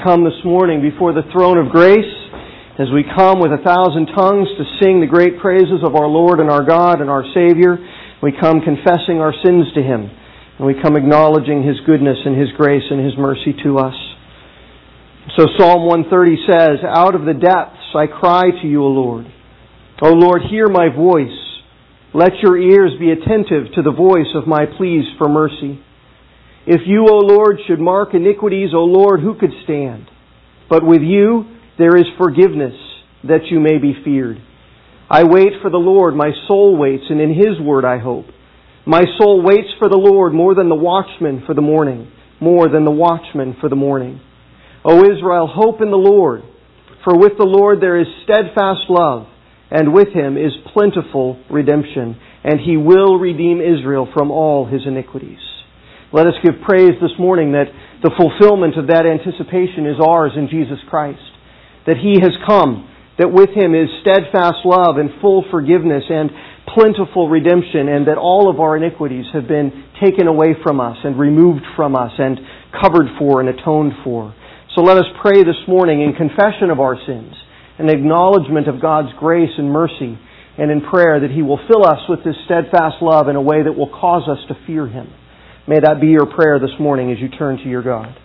come this morning before the throne of grace, as we come with 1,000 tongues to sing the great praises of our Lord and our God and our Savior, we come confessing our sins to Him, and we come acknowledging His goodness and His grace and His mercy to us. So Psalm 130 says, "Out of the depths I cry to you, O Lord. O Lord, hear my voice. Let your ears be attentive to the voice of my pleas for mercy. If you, O Lord, should mark iniquities, O Lord, who could stand? But with you there is forgiveness, that you may be feared. I wait for the Lord, my soul waits, and in His word I hope. My soul waits for the Lord more than the watchman for the morning, more than the watchman for the morning. O Israel, hope in the Lord, for with the Lord there is steadfast love, and with Him is plentiful redemption, and He will redeem Israel from all his iniquities." Let us give praise this morning that the fulfillment of that anticipation is ours in Jesus Christ, that He has come, that with Him is steadfast love and full forgiveness and plentiful redemption, and that all of our iniquities have been taken away from us and removed from us and covered for and atoned for. So let us pray this morning in confession of our sins, an acknowledgement of God's grace and mercy, and in prayer that He will fill us with His steadfast love in a way that will cause us to fear Him. May that be your prayer this morning as you turn to your God.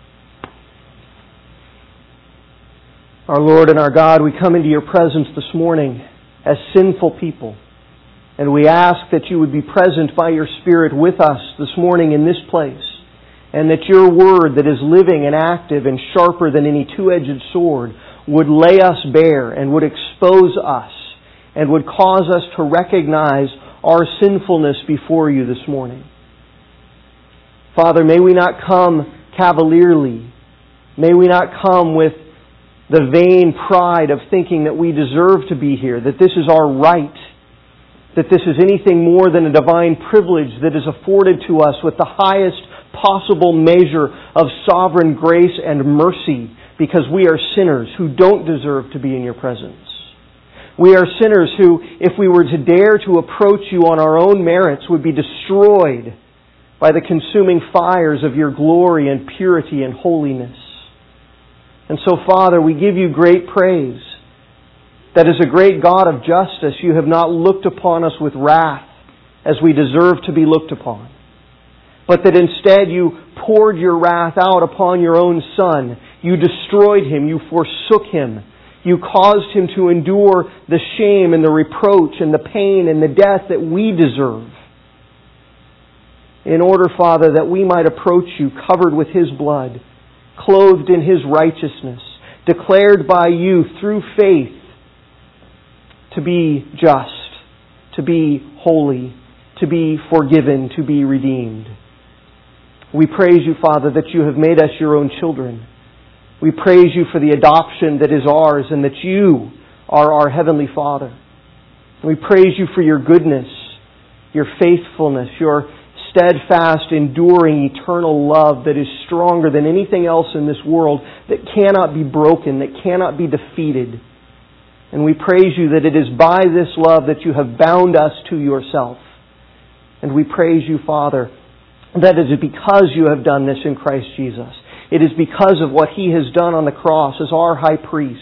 Our Lord and our God, we come into your presence this morning as sinful people, and we ask that you would be present by your Spirit with us this morning in this place, and that your word that is living and active and sharper than any two-edged sword would lay us bare and would expose us and would cause us to recognize our sinfulness before you this morning. Father, may we not come cavalierly. May we not come with the vain pride of thinking that we deserve to be here, that this is our right, that this is anything more than a divine privilege that is afforded to us with the highest possible measure of sovereign grace and mercy, because we are sinners who don't deserve to be in your presence. We are sinners who, if we were to dare to approach you on our own merits, would be destroyed by the consuming fires of your glory and purity and holiness. And so, Father, we give you great praise that as a great God of justice, you have not looked upon us with wrath as we deserve to be looked upon, but that instead you poured your wrath out upon your own Son. You destroyed Him. You forsook Him. You caused Him to endure the shame and the reproach and the pain and the death that we deserve, in order, Father, that we might approach you covered with His blood, clothed in His righteousness, declared by you through faith to be just, to be holy, to be forgiven, to be redeemed. We praise you, Father, that you have made us your own children. We praise you for the adoption that is ours and that you are our Heavenly Father. We praise you for your goodness, your faithfulness, your steadfast, enduring, eternal love that is stronger than anything else in this world, that cannot be broken, that cannot be defeated. And we praise you that it is by this love that you have bound us to yourself. And we praise you, Father, that it is because you have done this in Christ Jesus. It is because of what He has done on the cross as our high priest,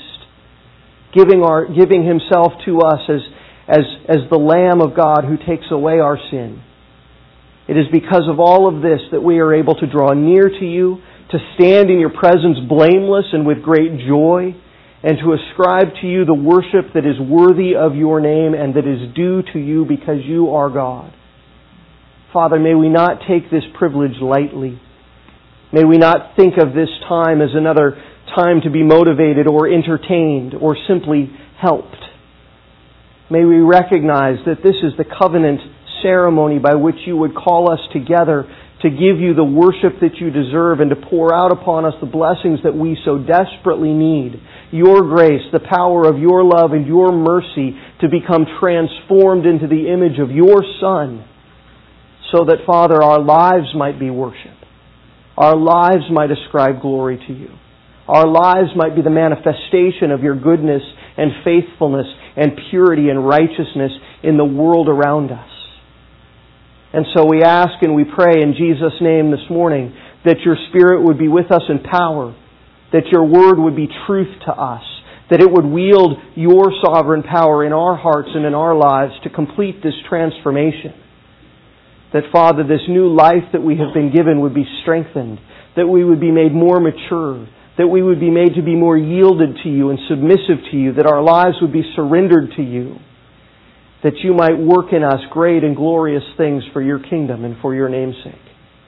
giving Himself to us as the Lamb of God who takes away our sin. It is because of all of this that we are able to draw near to you, to stand in your presence blameless and with great joy, and to ascribe to you the worship that is worthy of your name and that is due to you because you are God. Father, may we not take this privilege lightly. May we not think of this time as another time to be motivated or entertained or simply helped. May we recognize that this is the covenant ceremony by which you would call us together to give you the worship that you deserve and to pour out upon us the blessings that we so desperately need. Your grace, the power of your love and your mercy to become transformed into the image of your Son, so that, Father, our lives might be worship. Our lives might ascribe glory to you. Our lives might be the manifestation of your goodness and faithfulness and purity and righteousness in the world around us. And so we ask and we pray in Jesus' name this morning that your Spirit would be with us in power, that your word would be truth to us, that it would wield your sovereign power in our hearts and in our lives to complete this transformation. That, Father, this new life that we have been given would be strengthened, that we would be made more mature, that we would be made to be more yielded to you and submissive to you, that our lives would be surrendered to you, that you might work in us great and glorious things for your kingdom and for your name's sake.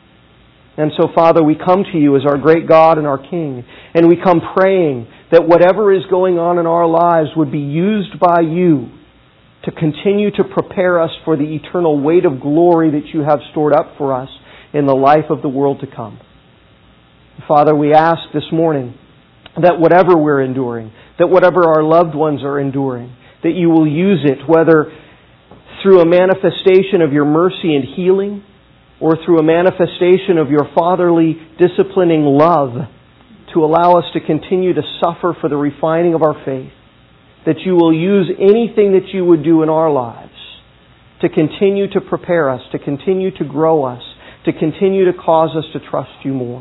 And so, Father, we come to you as our great God and our King, and we come praying that whatever is going on in our lives would be used by you to continue to prepare us for the eternal weight of glory that you have stored up for us in the life of the world to come. Father, we ask this morning that whatever we're enduring, that whatever our loved ones are enduring, that you will use it, whether through a manifestation of your mercy and healing, or through a manifestation of your fatherly disciplining love to allow us to continue to suffer for the refining of our faith, that you will use anything that you would do in our lives to continue to prepare us, to continue to grow us, to continue to cause us to trust you more.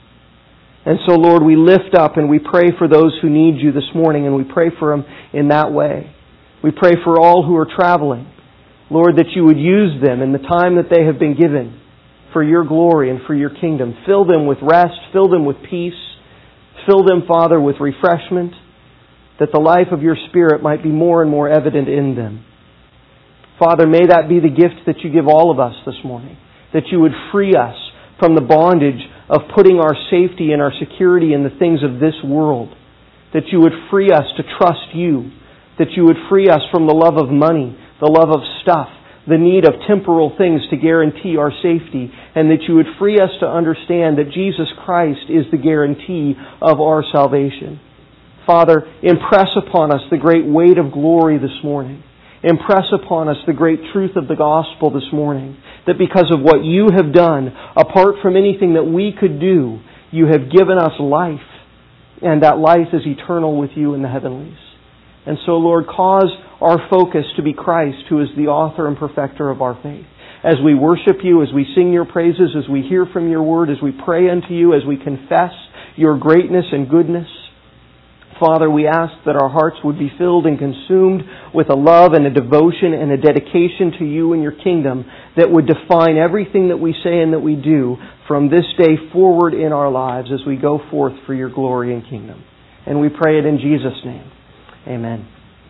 And so, Lord, we lift up and we pray for those who need you this morning, and we pray for them in that way. We pray for all who are traveling, Lord, that you would use them in the time that they have been given for your glory and for your kingdom. Fill them with rest, fill them with peace, fill them, Father, with refreshment, that the life of your Spirit might be more and more evident in them. Father, may that be the gift that you give all of us this morning, that you would free us from the bondage of putting our safety and our security in the things of this world, that you would free us to trust you, that you would free us from the love of money, the love of stuff, the need of temporal things to guarantee our safety, and that you would free us to understand that Jesus Christ is the guarantee of our salvation. Father, impress upon us the great weight of glory this morning. Impress upon us the great truth of the gospel this morning, that because of what you have done, apart from anything that we could do, you have given us life, and that life is eternal with you in the heavenlies. And so, Lord, cause our focus to be Christ, who is the author and perfecter of our faith. As we worship you, as we sing your praises, as we hear from your word, as we pray unto you, as we confess your greatness and goodness, Father, we ask that our hearts would be filled and consumed with a love and a devotion and a dedication to you and your kingdom that would define everything that we say and that we do from this day forward in our lives as we go forth for your glory and kingdom. And we pray it in Jesus' name. Amen.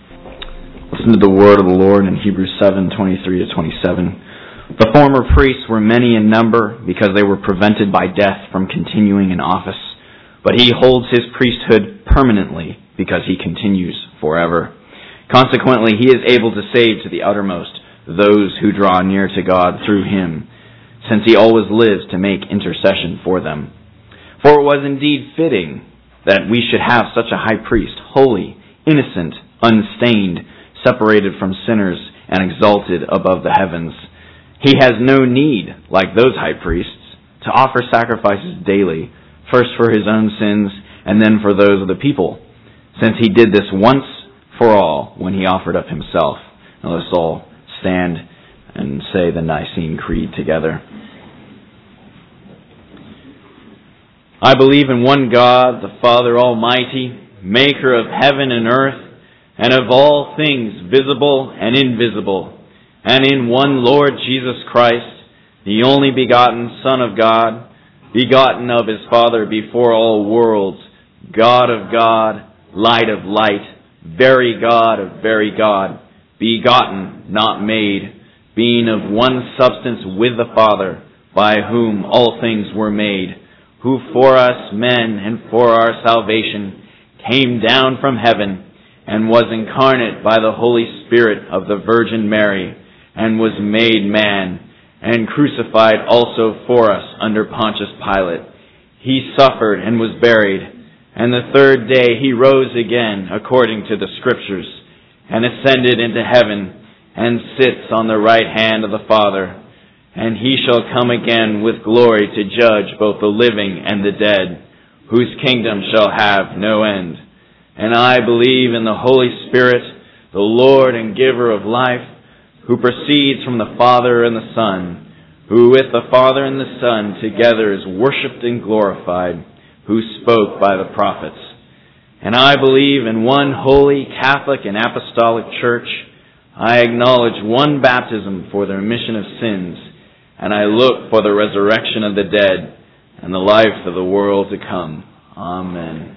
Listen to the word of the Lord in Hebrews 7:23-27. The former priests were many in number because they were prevented by death from continuing in office. But he holds his priesthood permanently because he continues forever. Consequently, he is able to save to the uttermost those who draw near to God through him, since he always lives to make intercession for them. For it was indeed fitting that we should have such a high priest, holy, innocent, unstained, separated from sinners, and exalted above the heavens. He has no need, like those high priests, to offer sacrifices daily, first for his own sins and then for those of the people, since he did this once for all when he offered up himself. Now let's all stand and say the Nicene Creed together. I believe in one God, the Father Almighty, maker of heaven and earth, and of all things visible and invisible, and in one Lord Jesus Christ, the only begotten Son of God, begotten of his Father before all worlds, God of God, light of light, very God of very God, begotten, not made, being of one substance with the Father, by whom all things were made, who for us men and for our salvation came down from heaven, and was incarnate by the Holy Spirit of the Virgin Mary, and was made man, and crucified also for us under Pontius Pilate. He suffered and was buried, and the third day he rose again according to the Scriptures, and ascended into heaven, and sits on the right hand of the Father. And he shall come again with glory to judge both the living and the dead, whose kingdom shall have no end. And I believe in the Holy Spirit, the Lord and giver of life, who proceeds from the Father and the Son, who with the Father and the Son together is worshipped and glorified, who spoke by the prophets. And I believe in one holy, Catholic, and Apostolic Church. I acknowledge one baptism for the remission of sins, and I look for the resurrection of the dead and the life of the world to come. Amen.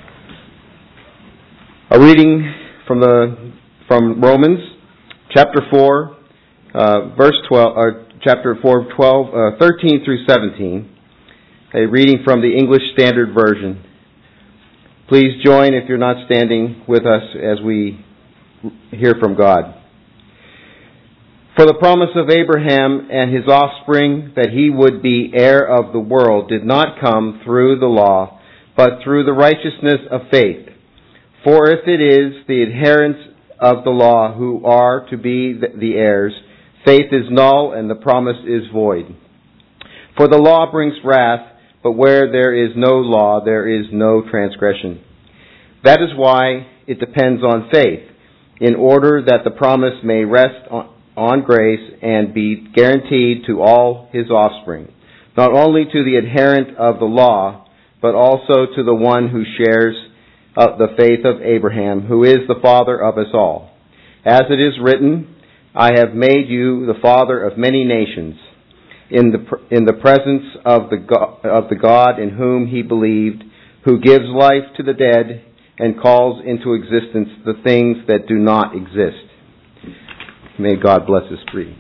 A reading from Romans, chapter 4, verse 12, chapter 4, 13 through 17. A reading from the English Standard Version. Please join if you're not standing with us as we hear from God. For the promise of Abraham and his offspring that he would be heir of the world did not come through the law, but through the righteousness of faith. For if it is the adherents of the law who are to be the heirs, faith is null and the promise is void. For the law brings wrath, but where there is no law, there is no transgression. That is why it depends on faith, in order that the promise may rest on grace and be guaranteed to all his offspring, not only to the adherent of the law, but also to the one who shares the faith of Abraham, who is the father of us all. As it is written, I have made you the father of many nations, in the presence of the God in whom he believed, who gives life to the dead and calls into existence the things that do not exist. May God bless this reading.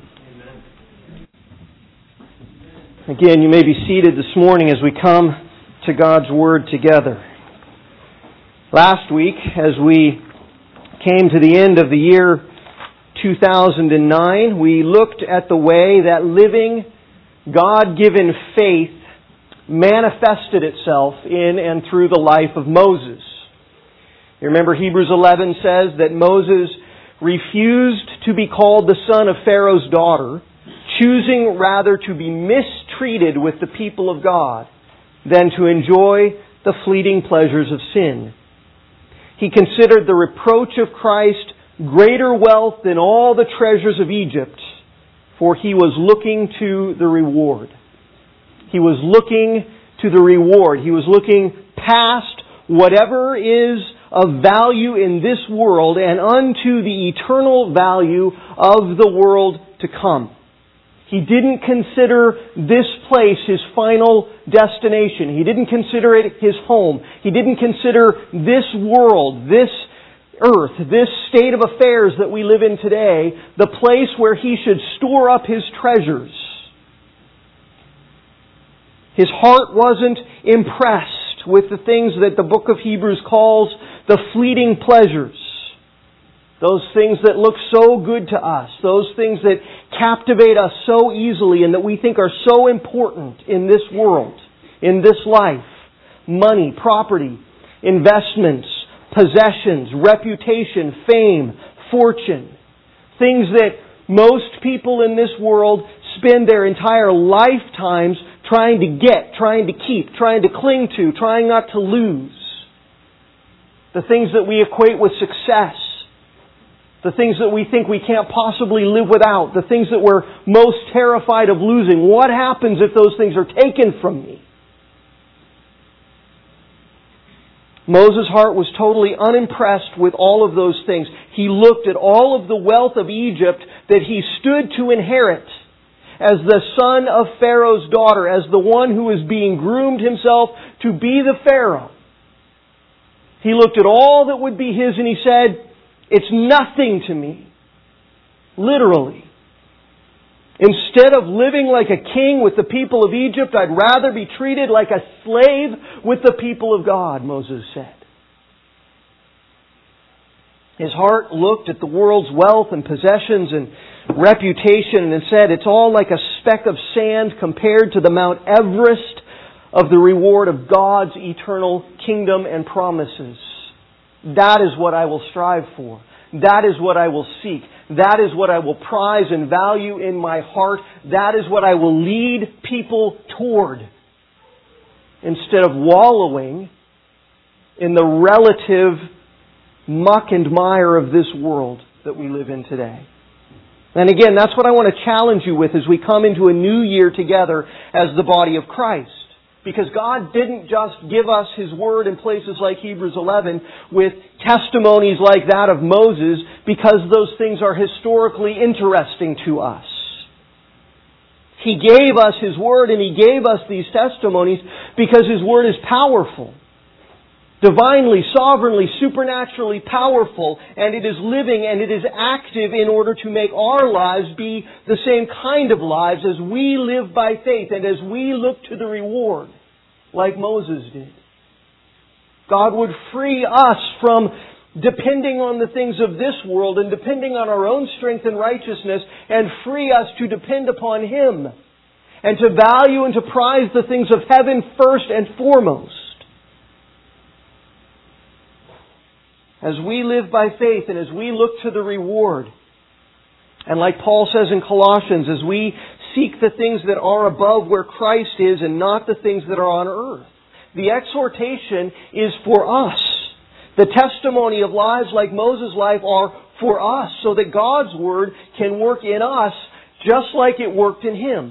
Again, you may be seated this morning as we come to God's Word together. Last week, as we came to the end of the year 2009, we looked at the way that living God-given faith manifested itself in and through the life of Moses. You remember Hebrews 11 says that Moses refused to be called the son of Pharaoh's daughter, choosing rather to be mistreated with the people of God than to enjoy the fleeting pleasures of sin. He considered the reproach of Christ greater wealth than all the treasures of Egypt, for he was looking to the reward. He was looking to the reward. He was looking past whatever is of value in this world and unto the eternal value of the world to come. He didn't consider this place his final destination. He didn't consider it his home. He didn't consider this world, this earth, this state of affairs that we live in today, the place where he should store up his treasures. His heart wasn't impressed with the things that the book of Hebrews calls the fleeting pleasures. Those things that look so good to us. Those things that captivate us so easily and that we think are so important in this world, in this life. Money, property, investments, possessions, reputation, fame, fortune. Things that most people in this world spend their entire lifetimes trying to get, trying to keep, trying to cling to, trying not to lose. The things that we equate with success. The things that we think we can't possibly live without. The things that we're most terrified of losing. What happens if those things are taken from me? Moses' heart was totally unimpressed with all of those things. He looked at all of the wealth of Egypt that he stood to inherit as the son of Pharaoh's daughter, as the one who was being groomed himself to be the Pharaoh. He looked at all that would be his and he said, it's nothing to me. Literally. Instead of living like a king with the people of Egypt, I'd rather be treated like a slave with the people of God, Moses said. His heart looked at the world's wealth and possessions and reputation and said, it's all like a speck of sand compared to the Mount Everest of the reward of God's eternal kingdom and promises. That is what I will strive for. That is what I will seek. That is what I will prize and value in my heart. That is what I will lead people toward. Instead of wallowing in the relative muck and mire of this world that we live in today. And again, that's what I want to challenge you with as we come into a new year together as the body of Christ. Because God didn't just give us His Word in places like Hebrews 11 with testimonies like that of Moses because those things are historically interesting to us. He gave us His Word and He gave us these testimonies because His Word is powerful. Divinely, sovereignly, supernaturally powerful, and it is living and it is active in order to make our lives be the same kind of lives as we live by faith and as we look to the reward, like Moses did. God would free us from depending on the things of this world and depending on our own strength and righteousness, and free us to depend upon Him and to value and to prize the things of heaven first and foremost. As we live by faith and as we look to the reward, and like Paul says in Colossians, as we seek the things that are above where Christ is and not the things that are on earth, the exhortation is for us. The testimony of lives like Moses' life are for us, so that God's Word can work in us just like it worked in Him.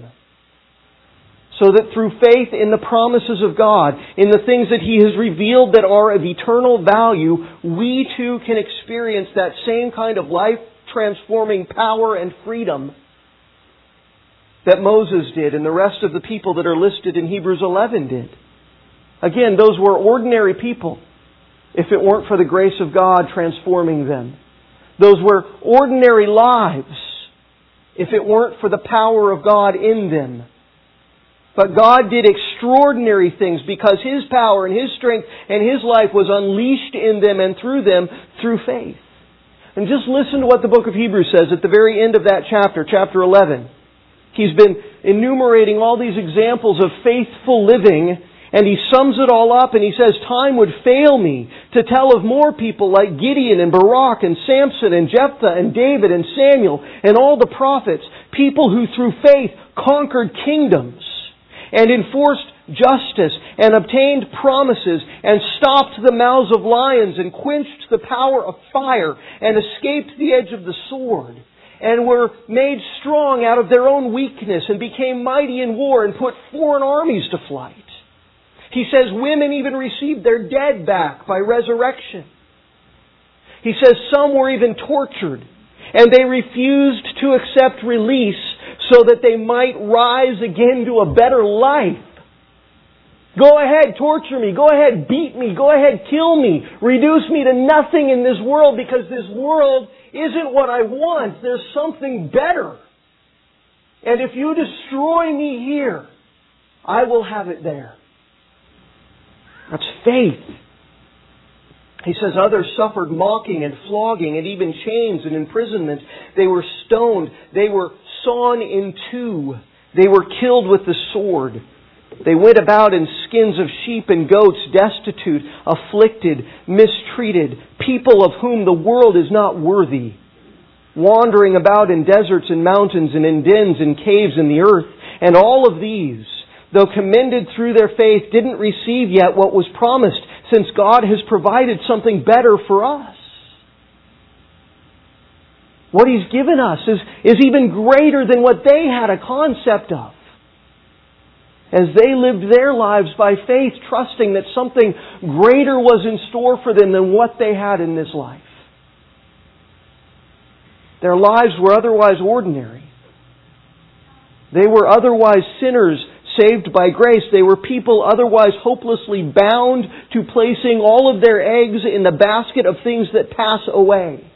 So that through faith in the promises of God, in the things that He has revealed that are of eternal value, we too can experience that same kind of life-transforming power and freedom that Moses did and the rest of the people that are listed in Hebrews 11 did. Again, those were ordinary people if it weren't for the grace of God transforming them. Those were ordinary lives if it weren't for the power of God in them. But God did extraordinary things because His power and His strength and His life was unleashed in them and through them through faith. And just listen to what the book of Hebrews says at the very end of that chapter, chapter 11. He's been enumerating all these examples of faithful living, and he sums it all up and he says, time would fail me to tell of more people like Gideon and Barak and Samson and Jephthah and David and Samuel and all the prophets, people who through faith conquered kingdoms and enforced justice and obtained promises and stopped the mouths of lions and quenched the power of fire and escaped the edge of the sword and were made strong out of their own weakness and became mighty in war and put foreign armies to flight. He says women even received their dead back by resurrection. He says some were even tortured and they refused to accept release so that they might rise again to a better life. Go ahead, torture me. Go ahead, beat me. Go ahead, kill me. Reduce me to nothing in this world because this world isn't what I want. There's something better. And if you destroy me here, I will have it there. That's faith. He says others suffered mocking and flogging and even chains and imprisonment. They were stoned. They were sawn in two. They were killed with the sword. They went about in skins of sheep and goats, destitute, afflicted, mistreated, people of whom the world is not worthy, wandering about in deserts and mountains and in dens and caves in the earth. And all of these, though commended through their faith, didn't receive yet what was promised, since God has provided something better for us. What He's given us is even greater than what they had a concept of. As they lived their lives by faith, trusting that something greater was in store for them than what they had in this life. Their lives were otherwise ordinary. They were otherwise sinners saved by grace. They were people otherwise hopelessly bound to placing all of their eggs in the basket of things that pass away.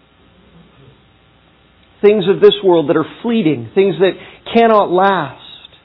Things of this world that are fleeting, things that cannot last.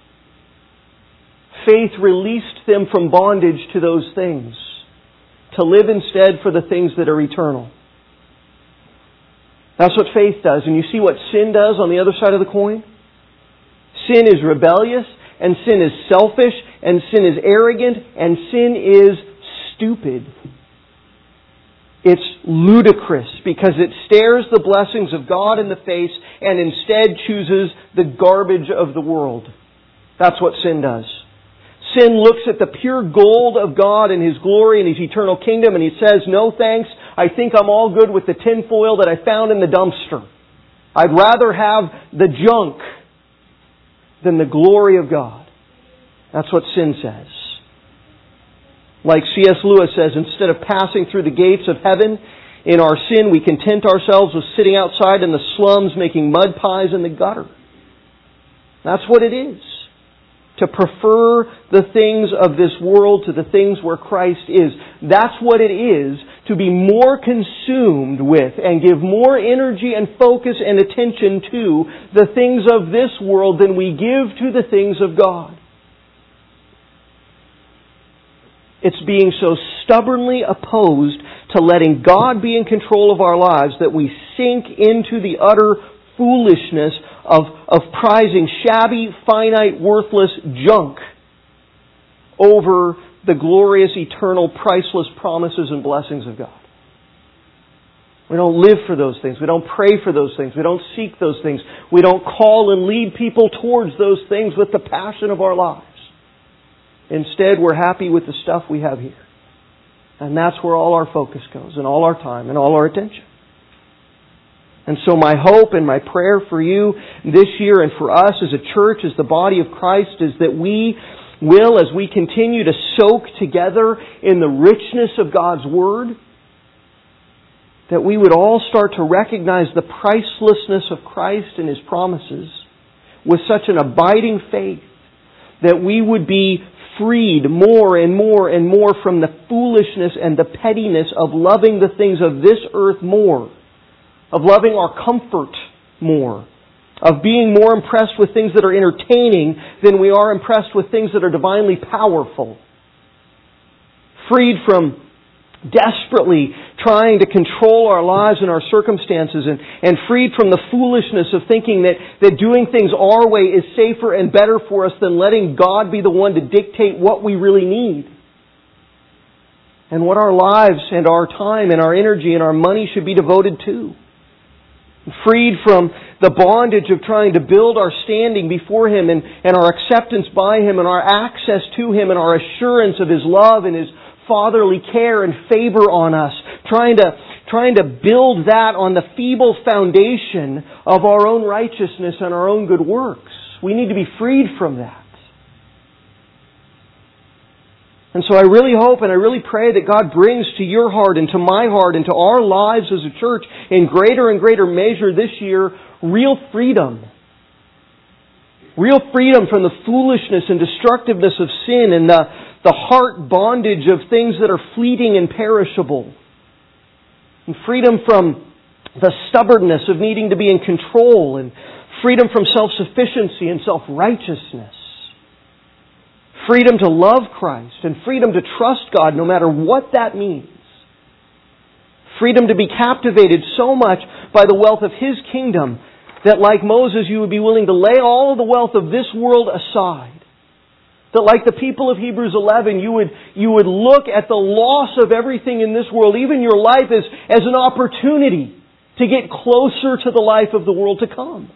Faith released them from bondage to those things, to live instead for the things that are eternal. That's what faith does. And you see what sin does on the other side of the coin? Sin is rebellious, and sin is selfish, and sin is arrogant, and sin is stupid. It's ludicrous because it stares the blessings of God in the face and instead chooses the garbage of the world. That's what sin does. Sin looks at the pure gold of God and His glory and His eternal kingdom and He says, no thanks, I think I'm all good with the tinfoil that I found in the dumpster. I'd rather have the junk than the glory of God. That's what sin says. Like C.S. Lewis says, instead of passing through the gates of heaven in our sin, we content ourselves with sitting outside in the slums making mud pies in the gutter. That's what it is. To prefer the things of this world to the things where Christ is. That's what it is to be more consumed with and give more energy and focus and attention to the things of this world than we give to the things of God. It's being so stubbornly opposed to letting God be in control of our lives that we sink into the utter foolishness of prizing shabby, finite, worthless junk over the glorious, eternal, priceless promises and blessings of God. We don't live for those things. We don't pray for those things. We don't seek those things. We don't call and lead people towards those things with the passion of our lives. Instead, we're happy with the stuff we have here. And that's where all our focus goes, and all our time, and all our attention. And so my hope and my prayer for you this year and for us as a church, as the body of Christ, is that we will, as we continue to soak together in the richness of God's Word, that we would all start to recognize the pricelessness of Christ and His promises with such an abiding faith that we would be freed more and more and more from the foolishness and the pettiness of loving the things of this earth more, of loving our comfort more, of being more impressed with things that are entertaining than we are impressed with things that are divinely powerful. Freed from desperately trying to control our lives and our circumstances, and freed from the foolishness of thinking that doing things our way is safer and better for us than letting God be the one to dictate what we really need and what our lives and our time and our energy and our money should be devoted to. Freed from the bondage of trying to build our standing before Him and our acceptance by Him and our access to Him and our assurance of His love and His fatherly care and favor on us, trying to build that on the feeble foundation of our own righteousness and our own good works. We need to be freed from that. And so I really hope and I really pray that God brings to your heart and to my heart and to our lives as a church in greater and greater measure this year real freedom. Real freedom from the foolishness and destructiveness of sin and the heart bondage of things that are fleeting and perishable. And freedom from the stubbornness of needing to be in control, and freedom from self-sufficiency and self-righteousness. Freedom to love Christ and freedom to trust God no matter what that means. Freedom to be captivated so much by the wealth of His kingdom that, like Moses, you would be willing to lay all of the wealth of this world aside. That, like the people of Hebrews 11, you would look at the loss of everything in this world, even your life, as an opportunity to get closer to the life of the world to come.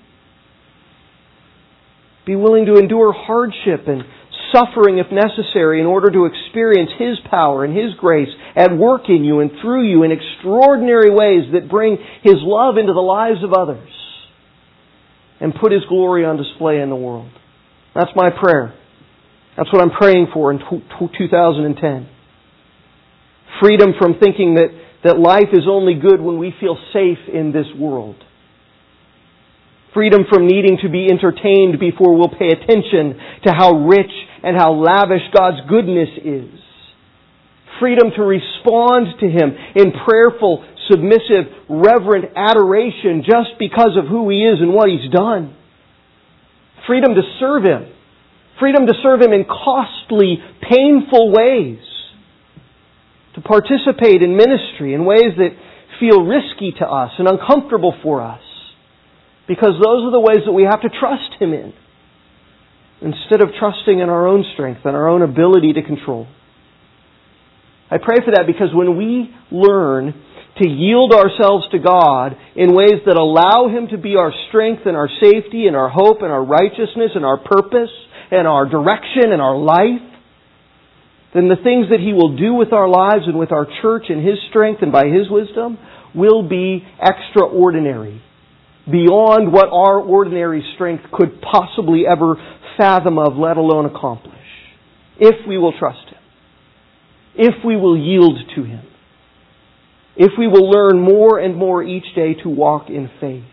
Be willing to endure hardship and suffering if necessary in order to experience His power and His grace at work in you and through you in extraordinary ways that bring His love into the lives of others and put His glory on display in the world. That's my prayer. That's what I'm praying for in 2010. Freedom from thinking that life is only good when we feel safe in this world. Freedom from needing to be entertained before we'll pay attention to how rich and how lavish God's goodness is. Freedom to respond to Him in prayerful, submissive, reverent adoration just because of who He is and what He's done. Freedom to serve Him. Freedom to serve Him in costly, painful ways. To participate in ministry in ways that feel risky to us and uncomfortable for us. Because those are the ways that we have to trust Him in, instead of trusting in our own strength and our own ability to control. I pray for that because when we learn to yield ourselves to God in ways that allow Him to be our strength and our safety and our hope and our righteousness and our purpose and our direction and our life, then the things that He will do with our lives and with our church in His strength and by His wisdom will be extraordinary. Beyond what our ordinary strength could possibly ever fathom of, let alone accomplish. If we will trust Him. if we will yield to Him, if we will learn more and more each day to walk in faith.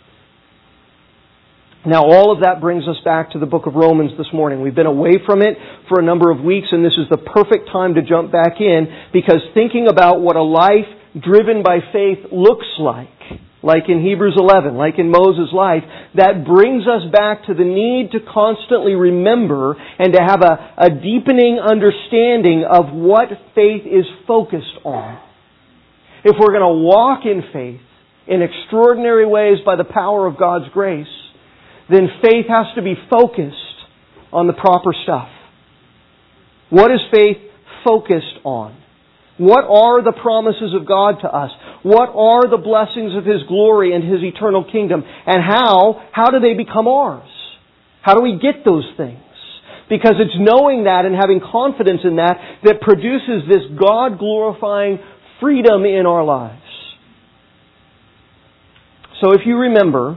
Now, all of that brings us back to the book of Romans this morning. We've been away from it for a number of weeks, and this is the perfect time to jump back in, because thinking about what a life driven by faith looks like in Hebrews 11, like in Moses' life, that brings us back to the need to constantly remember and to have a deepening understanding of what faith is focused on. If we're going to walk in faith in extraordinary ways by the power of God's grace, then faith has to be focused on the proper stuff. What is faith focused on? What are the promises of God to us? What are the blessings of His glory and His eternal kingdom? And how do they become ours? How do we get those things? Because it's knowing that and having confidence in that that produces this God-glorifying freedom in our lives. So if you remember,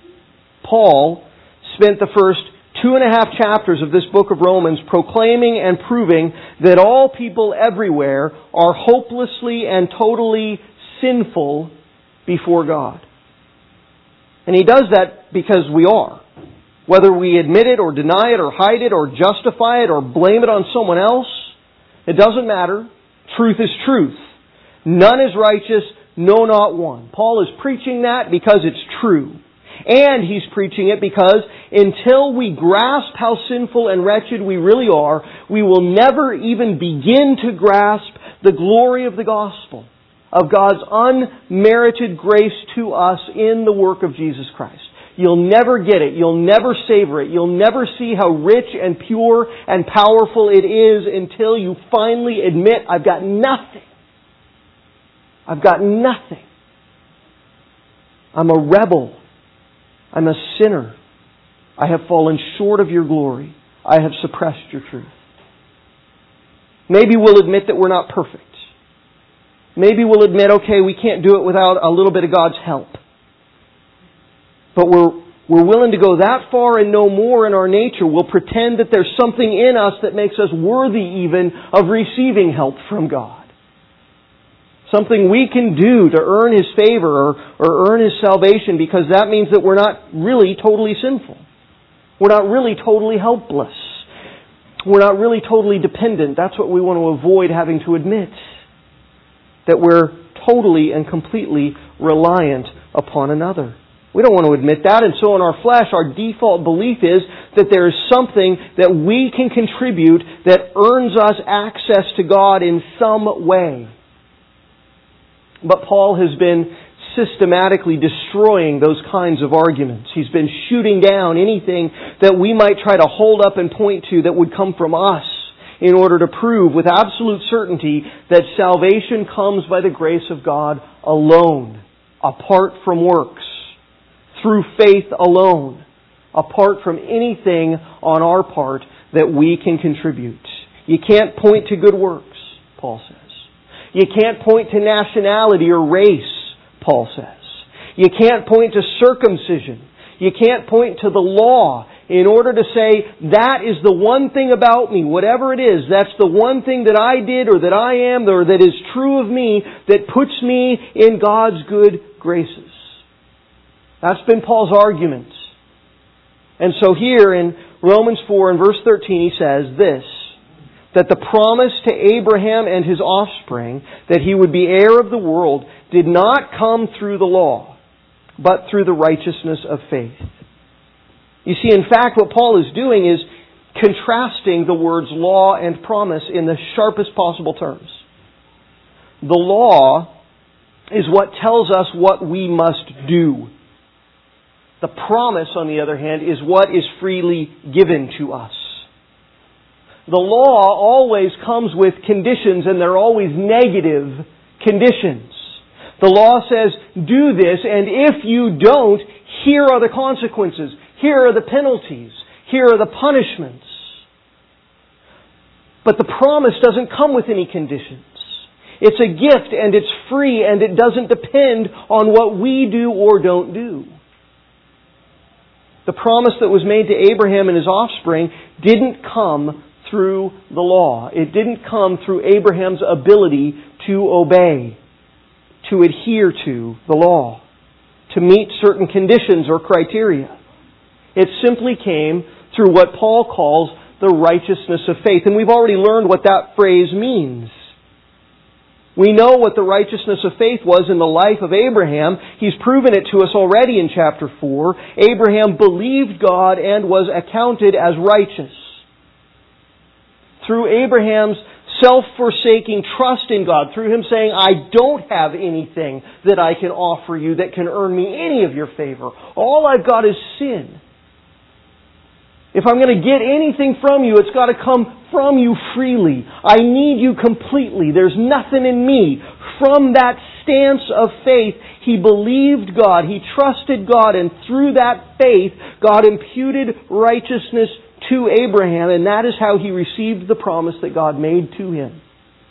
Paul spent the first 2.5 chapters of this book of Romans proclaiming and proving that all people everywhere are hopelessly and totally sinful before God. And he does that because we are. Whether we admit it or deny it or hide it or justify it or blame it on someone else, it doesn't matter. Truth is truth. None is righteous, no, not one. Paul is preaching that because it's true. And he's preaching it because until we grasp how sinful and wretched we really are, we will never even begin to grasp the glory of the gospel, of God's unmerited grace to us in the work of Jesus Christ. You'll never get it. You'll never savor it. You'll never see how rich and pure and powerful it is until you finally admit, I've got nothing. I've got nothing. I'm a rebel. I'm a sinner. I have fallen short of your glory. I have suppressed your truth. Maybe we'll admit that we're not perfect. Maybe we'll admit, okay, we can't do it without a little bit of God's help. But we're willing to go that far and no more in our nature. We'll pretend that there's something in us that makes us worthy even of receiving help from God. Something we can do to earn His favor or earn His salvation, because that means that we're not really totally sinful. We're not really totally helpless. We're not really totally dependent. That's what we want to avoid having to admit. That we're totally and completely reliant upon another. We don't want to admit that, and so in our flesh, our default belief is that there is something that we can contribute that earns us access to God in some way. But Paul has been systematically destroying those kinds of arguments. He's been shooting down anything that we might try to hold up and point to that would come from us in order to prove with absolute certainty that salvation comes by the grace of God alone, apart from works, through faith alone, apart from anything on our part that we can contribute. You can't point to good works, Paul says. You can't point to nationality or race, Paul says. You can't point to circumcision. You can't point to the law in order to say, that is the one thing about me, whatever it is, that's the one thing that I did or that I am or that is true of me that puts me in God's good graces. That's been Paul's argument. And so here in Romans 4 and verse 13 he says this, that the promise to Abraham and his offspring that he would be heir of the world did not come through the law, but through the righteousness of faith. You see, in fact, what Paul is doing is contrasting the words law and promise in the sharpest possible terms. The law is what tells us what we must do. The promise, on the other hand, is what is freely given to us. The law always comes with conditions, and they're always negative conditions. The law says, do this, and if you don't, here are the consequences. Here are the penalties. Here are the punishments. But the promise doesn't come with any conditions. It's a gift, and it's free, and it doesn't depend on what we do or don't do. The promise that was made to Abraham and his offspring didn't come through the law. It didn't come through Abraham's ability to obey, to adhere to the law, to meet certain conditions or criteria. It simply came through what Paul calls the righteousness of faith. And we've already learned what that phrase means. We know what the righteousness of faith was in the life of Abraham. He's proven it to us already in chapter 4. Abraham believed God and was accounted as righteous. Through Abraham's self-forsaking trust in God, through him saying, I don't have anything that I can offer you that can earn me any of your favor. All I've got is sin. If I'm going to get anything from you, it's got to come from you freely. I need you completely. There's nothing in me. From that stance of faith, he believed God. He trusted God. And through that faith, God imputed righteousness to Abraham. And that is how he received the promise that God made to him.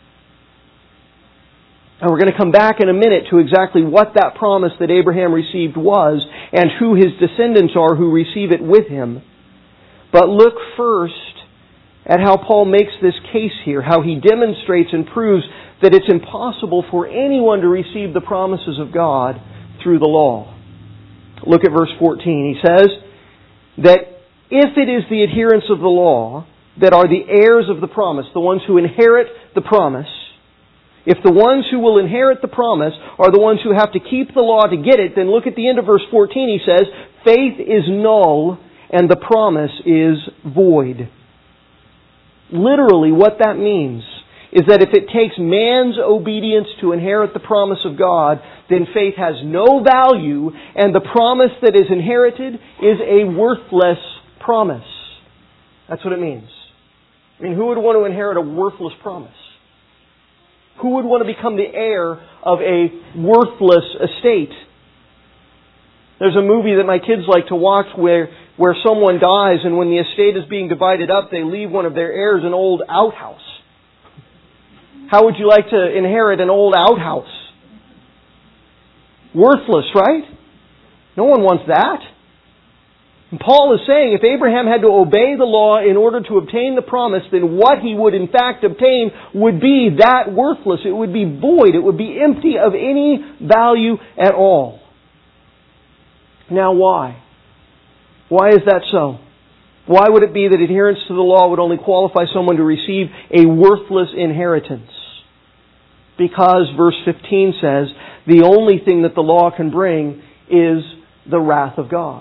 And we're going to come back in a minute to exactly what that promise that Abraham received was and who his descendants are who receive it with him. But look first at how Paul makes this case here, how he demonstrates and proves that it's impossible for anyone to receive the promises of God through the law. Look at verse 14. He says that if it is the adherents of the law that are the heirs of the promise, the ones who inherit the promise, if the ones who will inherit the promise are the ones who have to keep the law to get it, then look at the end of verse 14. He says, faith is null and the promise is void. Literally, what that means is that if it takes man's obedience to inherit the promise of God, then faith has no value, and the promise that is inherited is a worthless promise. That's what it means. I mean, who would want to inherit a worthless promise? Who would want to become the heir of a worthless estate? There's a movie that my kids like to watch where someone dies, and when the estate is being divided up, they leave one of their heirs an old outhouse. How would you like to inherit an old outhouse? Worthless, right? No one wants that. And Paul is saying if Abraham had to obey the law in order to obtain the promise, then what he would in fact obtain would be that worthless. It would be void. It would be empty of any value at all. Now why? Why is that so? Why would it be that adherence to the law would only qualify someone to receive a worthless inheritance? Because verse 15 says, the only thing that the law can bring is the wrath of God.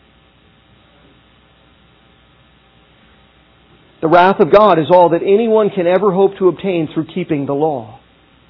The wrath of God is all that anyone can ever hope to obtain through keeping the law.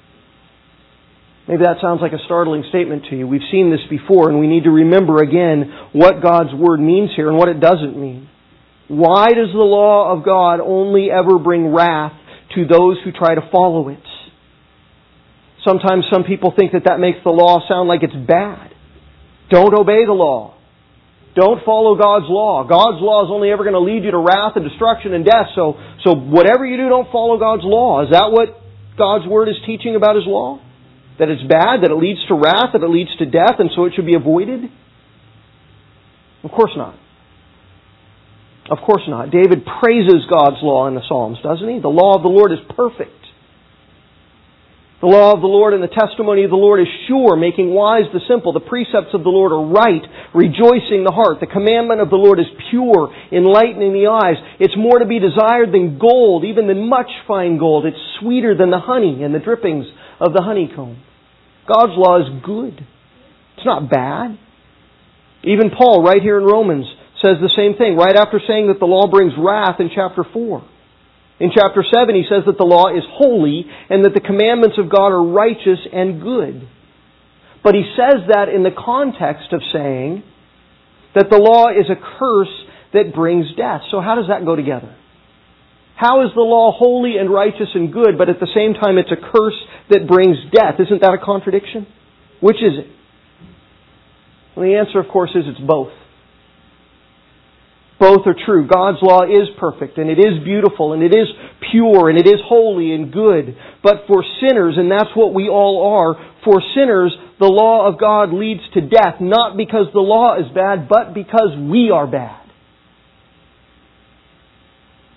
Maybe that sounds like a startling statement to you. We've seen this before, and we need to remember again what God's Word means here and what it doesn't mean. Why does the law of God only ever bring wrath to those who try to follow it? Sometimes some people think that makes the law sound like it's bad. Don't obey the law. Don't follow God's law. God's law is only ever going to lead you to wrath and destruction and death. So whatever you do, don't follow God's law. Is that what God's Word is teaching about His law? That it's bad, that it leads to wrath, that it leads to death, and so it should be avoided? Of course not. Of course not. David praises God's law in the Psalms, doesn't he? The law of the Lord is perfect. The law of the Lord and the testimony of the Lord is sure, making wise the simple. The precepts of the Lord are right, rejoicing the heart. The commandment of the Lord is pure, enlightening the eyes. It's more to be desired than gold, even than much fine gold. It's sweeter than the honey and the drippings of the honeycomb. God's law is good. It's not bad. Even Paul, right here in Romans, says the same thing, right after saying that the law brings wrath in chapter 4. In chapter 7, he says that the law is holy and that the commandments of God are righteous and good. But he says that in the context of saying that the law is a curse that brings death. So how does that go together? How is the law holy and righteous and good, but at the same time it's a curse that brings death? Isn't that a contradiction? Which is it? Well, the answer, of course, is it's both. Both are true. God's law is perfect, and it is beautiful, and it is pure, and it is holy and good. But for sinners, and that's what we all are, for sinners, the law of God leads to death, not because the law is bad, but because we are bad.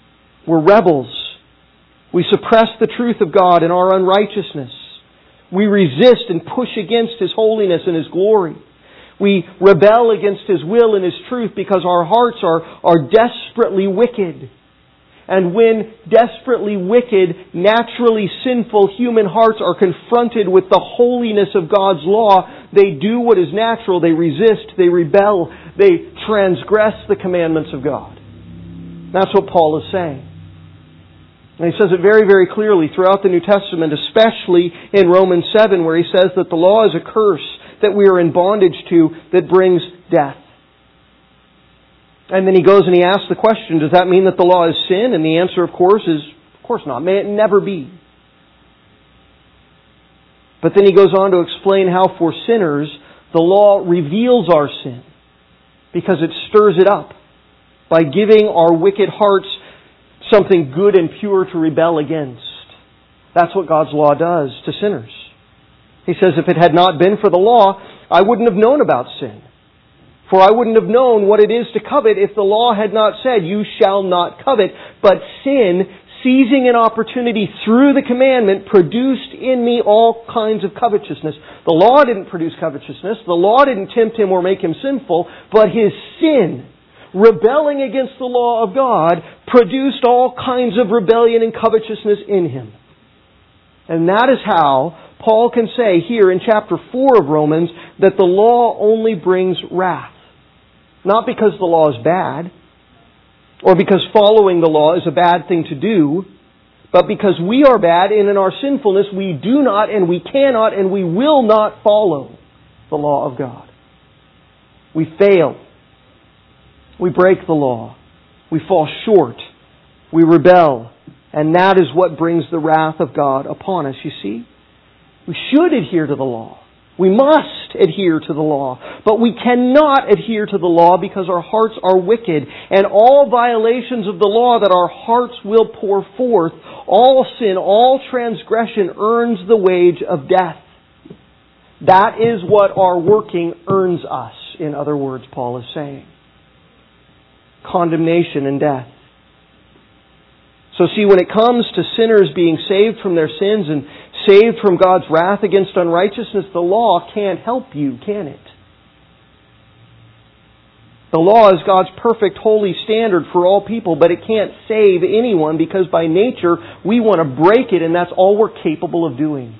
We're rebels. We suppress the truth of God in our unrighteousness. We resist and push against His holiness and His glory. We rebel against His will and His truth because our hearts are desperately wicked. And when desperately wicked, naturally sinful human hearts are confronted with the holiness of God's law, they do what is natural. They resist, they rebel, they transgress the commandments of God. That's what Paul is saying. And he says it very, very clearly throughout the New Testament, especially in Romans 7, where he says that the law is a curse that we are in bondage to that brings death. And then he goes and he asks the question, does that mean that the law is sin? And the answer, of course, is, of course not. May it never be. But then he goes on to explain how for sinners, the law reveals our sin because it stirs it up by giving our wicked hearts something good and pure to rebel against. That's what God's law does to sinners. He says, if it had not been for the law, I wouldn't have known about sin. For I wouldn't have known what it is to covet if the law had not said, you shall not covet. But sin, seizing an opportunity through the commandment, produced in me all kinds of covetousness. The law didn't produce covetousness. The law didn't tempt him or make him sinful. But his sin, rebelling against the law of God, produced all kinds of rebellion and covetousness in him. And that is how Paul can say here in chapter 4 of Romans that the law only brings wrath. Not because the law is bad, or because following the law is a bad thing to do, but because we are bad and in our sinfulness we do not and we cannot and we will not follow the law of God. We fail. We break the law. We fall short. We rebel. And that is what brings the wrath of God upon us, you see. We should adhere to the law. We must adhere to the law. But we cannot adhere to the law because our hearts are wicked. And all violations of the law that our hearts will pour forth, all sin, all transgression earns the wage of death. That is what our working earns us, in other words, Paul is saying. Condemnation and death. So see, when it comes to sinners being saved from their sins and saved from God's wrath against unrighteousness, the law can't help you, can it? The law is God's perfect, holy standard for all people, but it can't save anyone because by nature we want to break it and that's all we're capable of doing.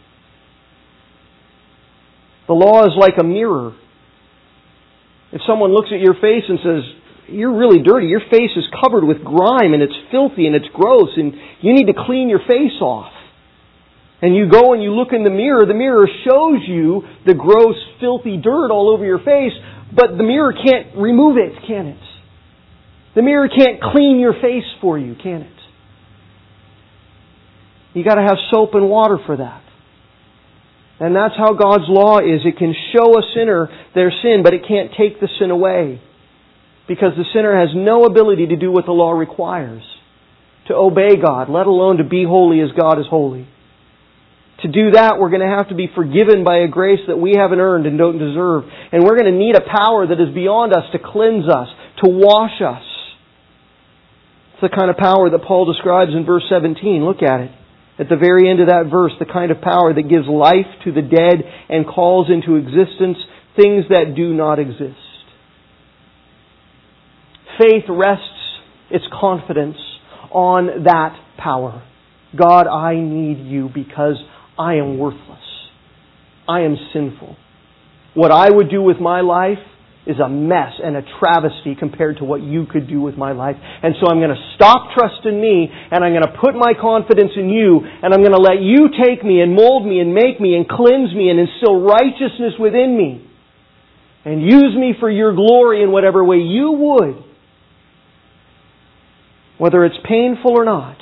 The law is like a mirror. If someone looks at your face and says, you're really dirty, your face is covered with grime and it's filthy and it's gross and you need to clean your face off. And you go and you look in the mirror shows you the gross, filthy dirt all over your face, but the mirror can't remove it, can it? The mirror can't clean your face for you, can it? You got to have soap and water for that. And that's how God's law is. It can show a sinner their sin, but it can't take the sin away. Because the sinner has no ability to do what the law requires. To obey God, let alone to be holy as God is holy. To do that, we're going to have to be forgiven by a grace that we haven't earned and don't deserve. And we're going to need a power that is beyond us to cleanse us, to wash us. It's the kind of power that Paul describes in verse 17. Look at it. At the very end of that verse, the kind of power that gives life to the dead and calls into existence things that do not exist. Faith rests its confidence on that power. God, I need you because I am worthless. I am sinful. What I would do with my life is a mess and a travesty compared to what you could do with my life. And so I'm going to stop trusting me and I'm going to put my confidence in you and I'm going to let you take me and mold me and make me and cleanse me and instill righteousness within me and use me for your glory in whatever way you would. Whether it's painful or not.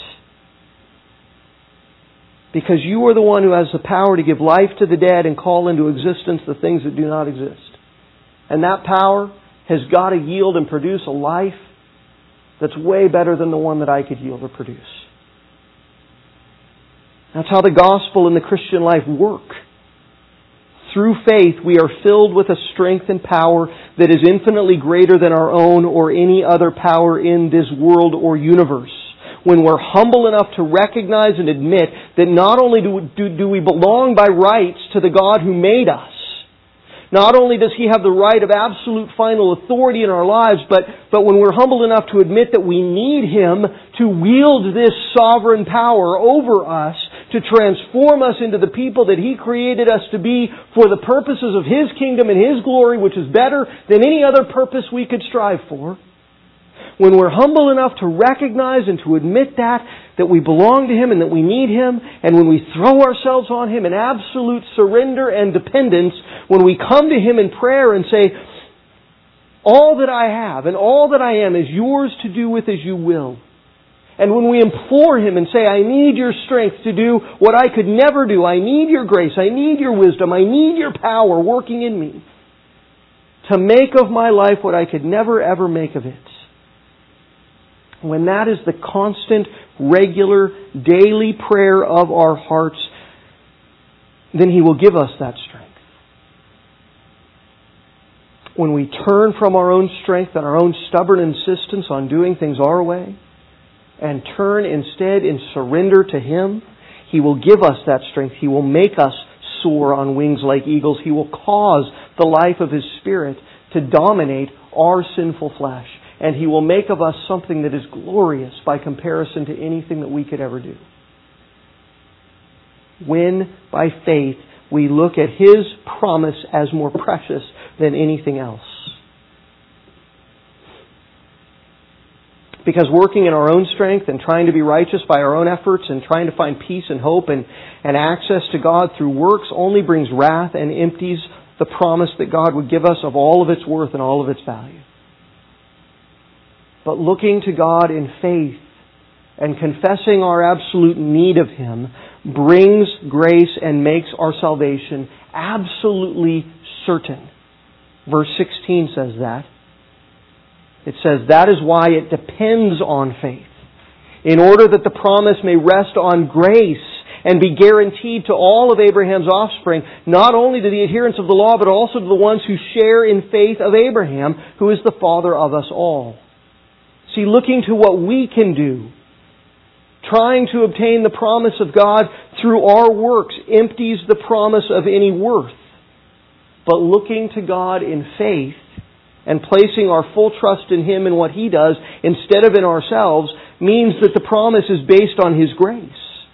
Because you are the one who has the power to give life to the dead and call into existence the things that do not exist. And that power has got to yield and produce a life that's way better than the one that I could yield or produce. That's how the gospel and the Christian life work. Through faith, we are filled with a strength and power that is infinitely greater than our own or any other power in this world or universe. when we're humble enough to recognize and admit that not only do we belong by rights to the God who made us, not only does He have the right of absolute final authority in our lives, but when we're humble enough to admit that we need Him to wield this sovereign power over us, to transform us into the people that He created us to be for the purposes of His kingdom and His glory, which is better than any other purpose we could strive for. When we're humble enough to recognize and to admit that we belong to Him and that we need Him, and when we throw ourselves on Him in absolute surrender and dependence, when we come to Him in prayer and say, all that I have and all that I am is yours to do with as you will. And when we implore Him and say, I need your strength to do what I could never do, I need your grace, I need your wisdom, I need your power working in me to make of my life what I could never ever make of it. When that is the constant, regular, daily prayer of our hearts, then He will give us that strength. When we turn from our own strength and our own stubborn insistence on doing things our way, and turn instead in surrender to Him, He will give us that strength. He will make us soar on wings like eagles. He will cause the life of His Spirit to dominate our sinful flesh. And He will make of us something that is glorious by comparison to anything that we could ever do. When, by faith, we look at His promise as more precious than anything else. Because working in our own strength and trying to be righteous by our own efforts and trying to find peace and hope and access to God through works only brings wrath and empties the promise that God would give us of all of its worth and all of its value. But looking to God in faith and confessing our absolute need of Him brings grace and makes our salvation absolutely certain. Verse 16 says that. It says, that is why it depends on faith, in order that the promise may rest on grace and be guaranteed to all of Abraham's offspring, not only to the adherents of the law, but also to the ones who share in faith of Abraham, who is the father of us all. See, looking to what we can do, trying to obtain the promise of God through our works, empties the promise of any worth. But looking to God in faith, and placing our full trust in Him and what He does instead of in ourselves means that the promise is based on His grace.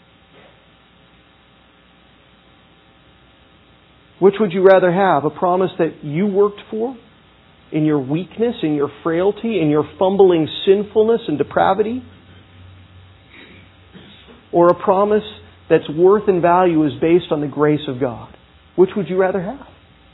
Which would you rather have? A promise that you worked for in your weakness, in your frailty, in your fumbling sinfulness and depravity? Or a promise that's worth and value is based on the grace of God? Which would you rather have?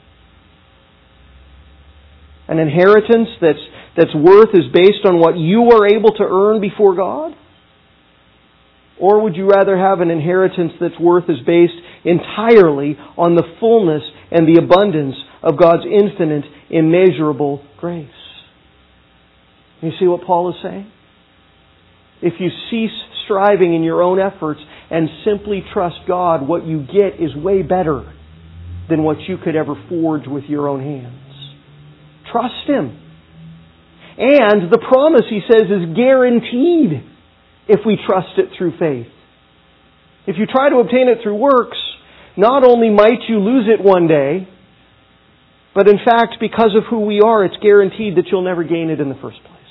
An inheritance that's worth is based on what you are able to earn before God? Or would you rather have an inheritance that's worth is based entirely on the fullness and the abundance of God's infinite, immeasurable grace? You see what Paul is saying? If you cease striving in your own efforts and simply trust God, what you get is way better than what you could ever forge with your own hands. Trust Him. And the promise, he says, is guaranteed if we trust it through faith. If you try to obtain it through works, not only might you lose it one day, but in fact, because of who we are, it's guaranteed that you'll never gain it in the first place.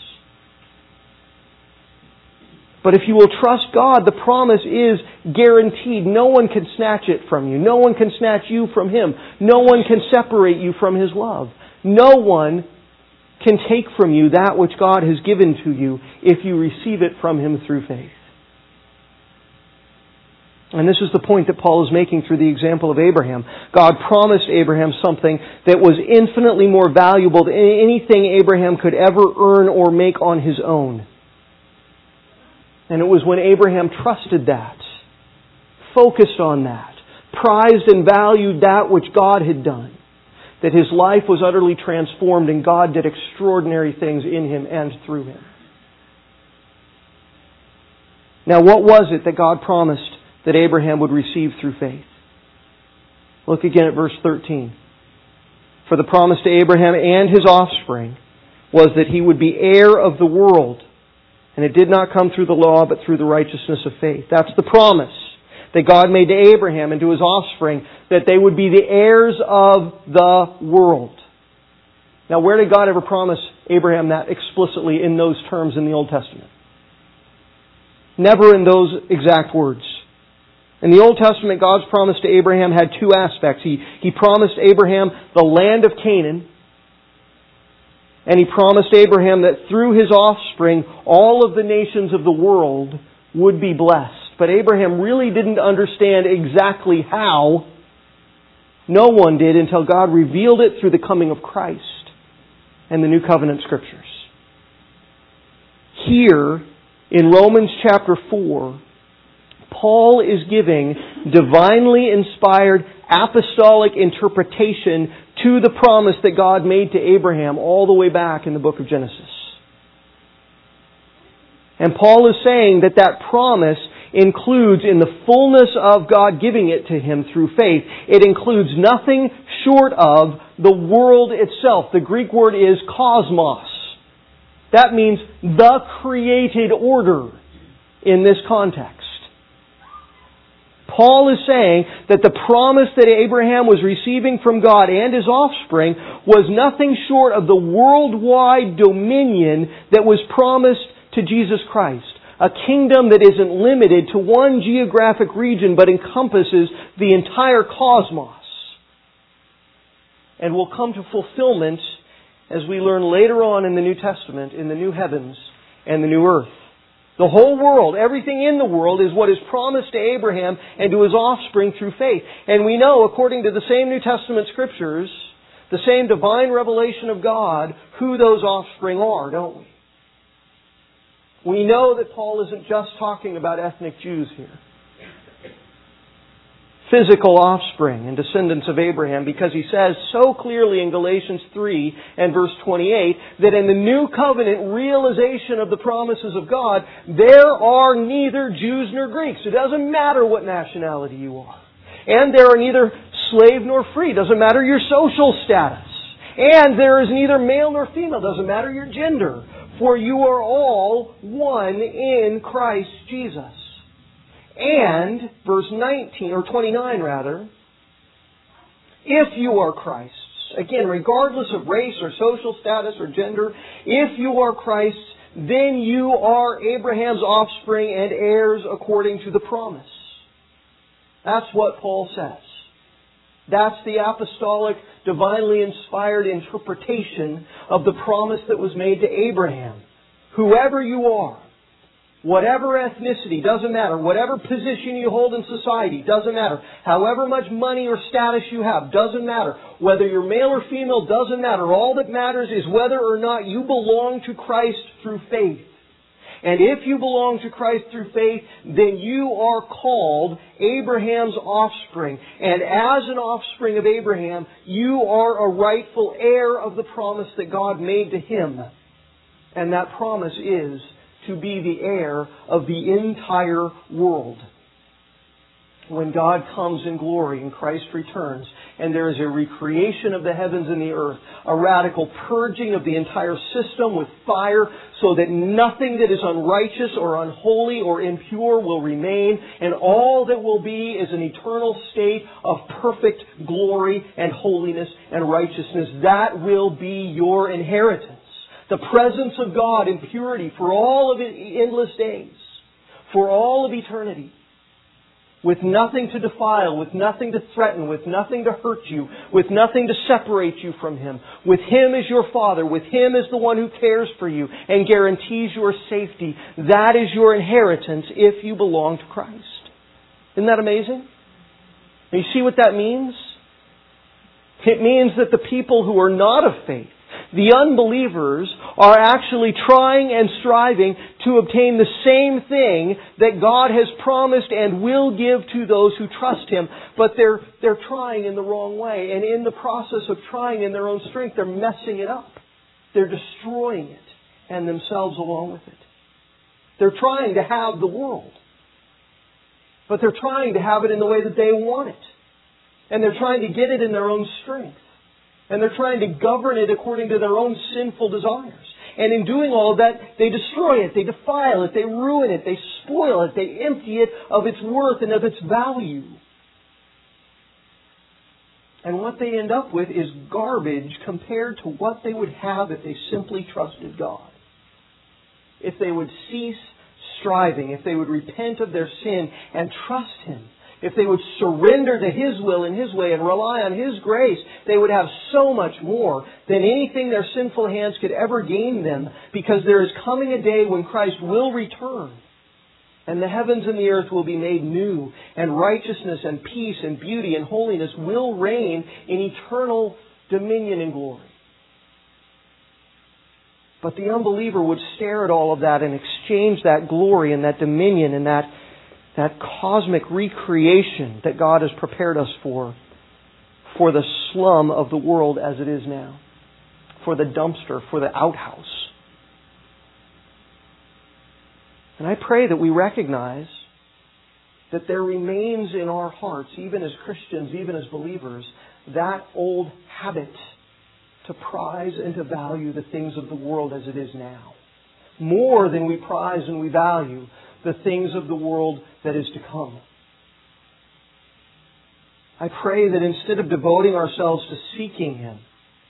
But if you will trust God, the promise is guaranteed. No one can snatch it from you. No one can snatch you from Him. No one can separate you from His love. No one can take from you that which God has given to you if you receive it from Him through faith. And this is the point that Paul is making through the example of Abraham. God promised Abraham something that was infinitely more valuable than anything Abraham could ever earn or make on his own. And it was when Abraham trusted that, focused on that, prized and valued that which God had done, that his life was utterly transformed and God did extraordinary things in him and through him. Now, what was it that God promised that Abraham would receive through faith? Look again at verse 13. For the promise to Abraham and his offspring was that he would be heir of the world And it did not come through the law, but through the righteousness of faith. That's the promise that God made to Abraham and to his offspring, that they would be the heirs of the world. Now, where did God ever promise Abraham that explicitly in those terms in the Old Testament? Never in those exact words. In the Old Testament, God's promise to Abraham had two aspects. He promised Abraham the land of Canaan, and He promised Abraham that through his offspring, all of the nations of the world would be blessed. But Abraham really didn't understand exactly how. No one did until God revealed it through the coming of Christ and the New Covenant Scriptures. Here, in Romans chapter 4, Paul is giving divinely inspired apostolic interpretation to the promise that God made to Abraham all the way back in the book of Genesis. And Paul is saying that that promise includes, in the fullness of God giving it to him through faith, it includes nothing short of the world itself. The Greek word is cosmos. That means the created order in this context. Paul is saying that the promise that Abraham was receiving from God and his offspring was nothing short of the worldwide dominion that was promised to Jesus Christ. A kingdom that isn't limited to one geographic region but encompasses the entire cosmos. And will come to fulfillment as we learn later on in the New Testament, in the new heavens and the new earth. The whole world, everything in the world, is what is promised to Abraham and to his offspring through faith. And we know, according to the same New Testament Scriptures, the same divine revelation of God, who those offspring are, don't we? We know that Paul isn't just talking about ethnic Jews here. Physical offspring and descendants of Abraham, because he says so clearly in Galatians 3 and verse 28 that in the new covenant realization of the promises of God, there are neither Jews nor Greeks. It doesn't matter what nationality you are. And there are neither slave nor free. It doesn't matter your social status. And there is neither male nor female. It doesn't matter your gender. For you are all one in Christ Jesus. And, verse 19, or 29 rather, if you are Christ's, again, regardless of race or social status or gender, if you are Christ's, then you are Abraham's offspring and heirs according to the promise. That's what Paul says. That's the apostolic, divinely inspired interpretation of the promise that was made to Abraham. Whoever you are, whatever ethnicity, doesn't matter. Whatever position you hold in society, doesn't matter. However much money or status you have, doesn't matter. Whether you're male or female, doesn't matter. All that matters is whether or not you belong to Christ through faith. And if you belong to Christ through faith, then you are called Abraham's offspring. And as an offspring of Abraham, you are a rightful heir of the promise that God made to him. And that promise is to be the heir of the entire world. When God comes in glory and Christ returns, and there is a recreation of the heavens and the earth, a radical purging of the entire system with fire, so that nothing that is unrighteous or unholy or impure will remain, and all that will be is an eternal state of perfect glory and holiness and righteousness. That will be your inheritance. The presence of God in purity for all of endless days, for all of eternity, with nothing to defile, with nothing to threaten, with nothing to hurt you, with nothing to separate you from Him. With Him as your Father, with Him as the one who cares for you and guarantees your safety. That is your inheritance if you belong to Christ. Isn't that amazing? And you see what that means? It means that the people who are not of faith, the unbelievers, are actually trying and striving to obtain the same thing that God has promised and will give to those who trust Him. But they're trying in the wrong way. And in the process of trying in their own strength, they're messing it up. They're destroying it and themselves along with it. They're trying to have the world. But they're trying to have it in the way that they want it. And they're trying to get it in their own strength. And they're trying to govern it according to their own sinful desires. And in doing all of that, they destroy it, they defile it, they ruin it, they spoil it, they empty it of its worth and of its value. And what they end up with is garbage compared to what they would have if they simply trusted God. If they would cease striving, if they would repent of their sin and trust Him, if they would surrender to His will and His way and rely on His grace, they would have so much more than anything their sinful hands could ever gain them, because there is coming a day when Christ will return. And the heavens and the earth will be made new, and righteousness and peace and beauty and holiness will reign in eternal dominion and glory. But the unbeliever would stare at all of that and exchange that glory and that dominion and that cosmic recreation that God has prepared us for the slum of the world as it is now, for the dumpster, for the outhouse. And I pray that we recognize that there remains in our hearts, even as Christians, even as believers, that old habit to prize and to value the things of the world as it is now, more than we prize and we value the things of the world that is to come. I pray that instead of devoting ourselves to seeking Him,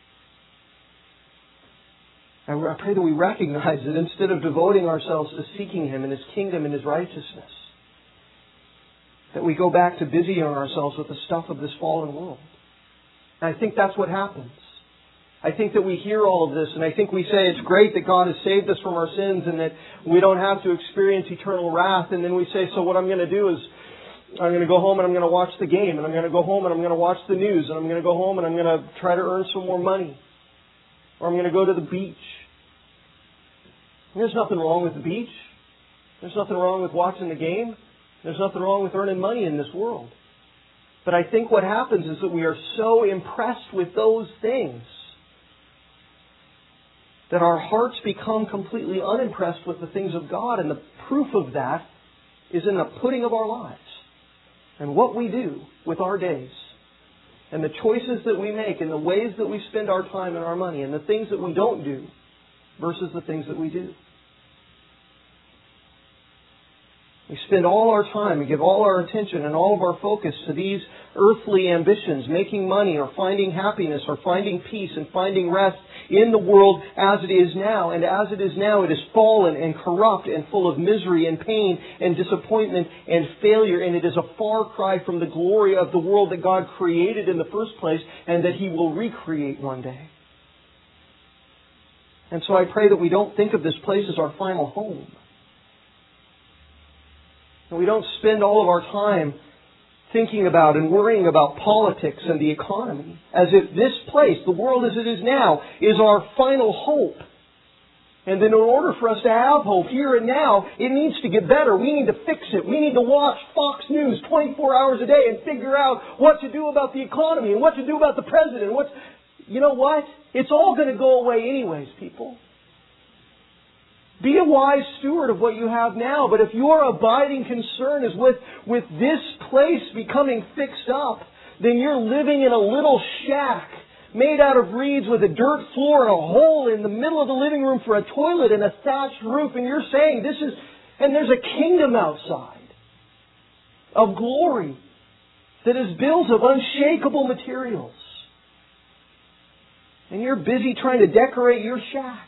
I pray that we recognize that instead of devoting ourselves to seeking Him and His kingdom and His righteousness, that we go back to busying ourselves with the stuff of this fallen world. And I think that's what happens. I think that we hear all of this, and I think we say it's great that God has saved us from our sins and that we don't have to experience eternal wrath. And then we say, so what I'm going to do is I'm going to go home and I'm going to watch the game, and I'm going to go home and I'm going to watch the news, and I'm going to go home and I'm going to try to earn some more money. Or I'm going to go to the beach. And there's nothing wrong with the beach. There's nothing wrong with watching the game. There's nothing wrong with earning money in this world. But I think what happens is that we are so impressed with those things that our hearts become completely unimpressed with the things of God. And the proof of that is in the putting of our lives and what we do with our days and the choices that we make and the ways that we spend our time and our money and the things that we don't do versus the things that we do. We spend all our time and give all our attention and all of our focus to these earthly ambitions, making money or finding happiness or finding peace and finding rest in the world as it is now. And as it is now, it is fallen and corrupt and full of misery and pain and disappointment and failure. And it is a far cry from the glory of the world that God created in the first place and that He will recreate one day. And so I pray that we don't think of this place as our final home. And we don't spend all of our time thinking about and worrying about politics and the economy as if this place, the world as it is now, is our final hope. And then in order for us to have hope here and now, it needs to get better. We need to fix it. We need to watch Fox News 24 hours a day and figure out what to do about the economy and what to do about the president. You know what? It's all going to go away anyways, people. Be a wise steward of what you have now. But if your abiding concern is with this place becoming fixed up, then you're living in a little shack made out of reeds with a dirt floor and a hole in the middle of the living room for a toilet and a thatched roof. And you're saying and there's a kingdom outside of glory that is built of unshakable materials. And you're busy trying to decorate your shack,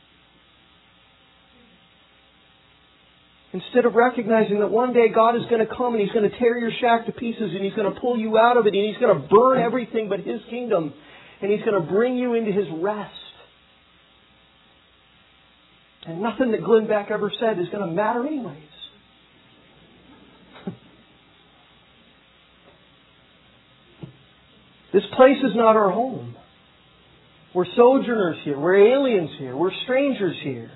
instead of recognizing that one day God is going to come and He's going to tear your shack to pieces and He's going to pull you out of it and He's going to burn everything but His kingdom and He's going to bring you into His rest. And nothing that Glenn Beck ever said is going to matter anyways. This place is not our home. We're sojourners here. We're aliens here. We're strangers here.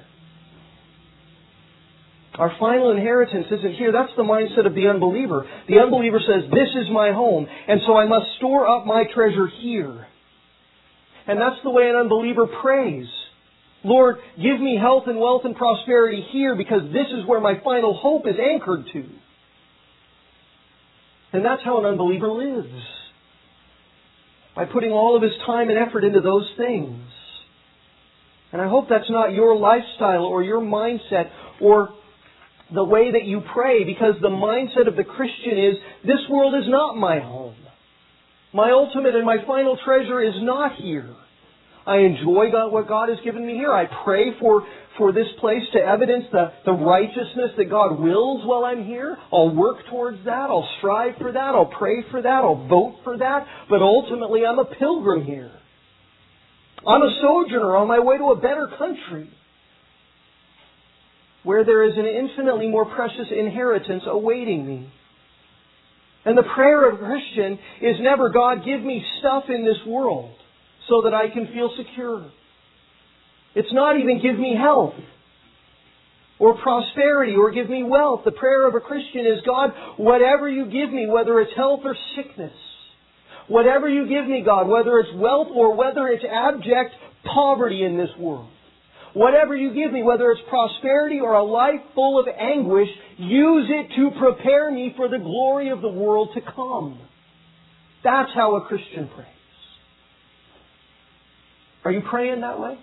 Our final inheritance isn't here. That's the mindset of the unbeliever. The unbeliever says, this is my home, and so I must store up my treasure here. And that's the way an unbeliever prays. Lord, give me health and wealth and prosperity here because this is where my final hope is anchored to. And that's how an unbeliever lives. By putting all of his time and effort into those things. And I hope that's not your lifestyle or your mindset or the way that you pray, because the mindset of the Christian is, this world is not my home. My ultimate and my final treasure is not here. I enjoy what God has given me here. I pray for this place to evidence the righteousness that God wills while I'm here. I'll work towards that. I'll strive for that. I'll pray for that. I'll vote for that. But ultimately, I'm a pilgrim here. I'm a sojourner on my way to a better country, where there is an infinitely more precious inheritance awaiting me. And the prayer of a Christian is never, God, give me stuff in this world so that I can feel secure. It's not even give me health or prosperity or give me wealth. The prayer of a Christian is, God, whatever you give me, whether it's health or sickness, whatever you give me, God, whether it's wealth or whether it's abject poverty in this world, whatever you give me, whether it's prosperity or a life full of anguish, use it to prepare me for the glory of the world to come. That's how a Christian prays. Are you praying that way?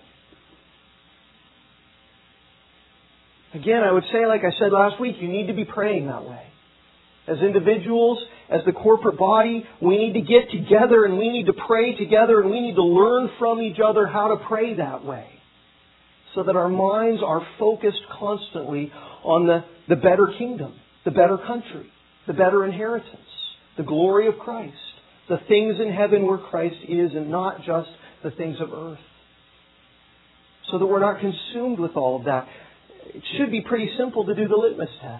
Again, I would say, like I said last week, you need to be praying that way. As individuals, as the corporate body, we need to get together and we need to pray together and we need to learn from each other how to pray that way, so that our minds are focused constantly on the better kingdom, the better country, the better inheritance, the glory of Christ, the things in heaven where Christ is, and not just the things of earth. So that we're not consumed with all of that. It should be pretty simple to do the litmus test.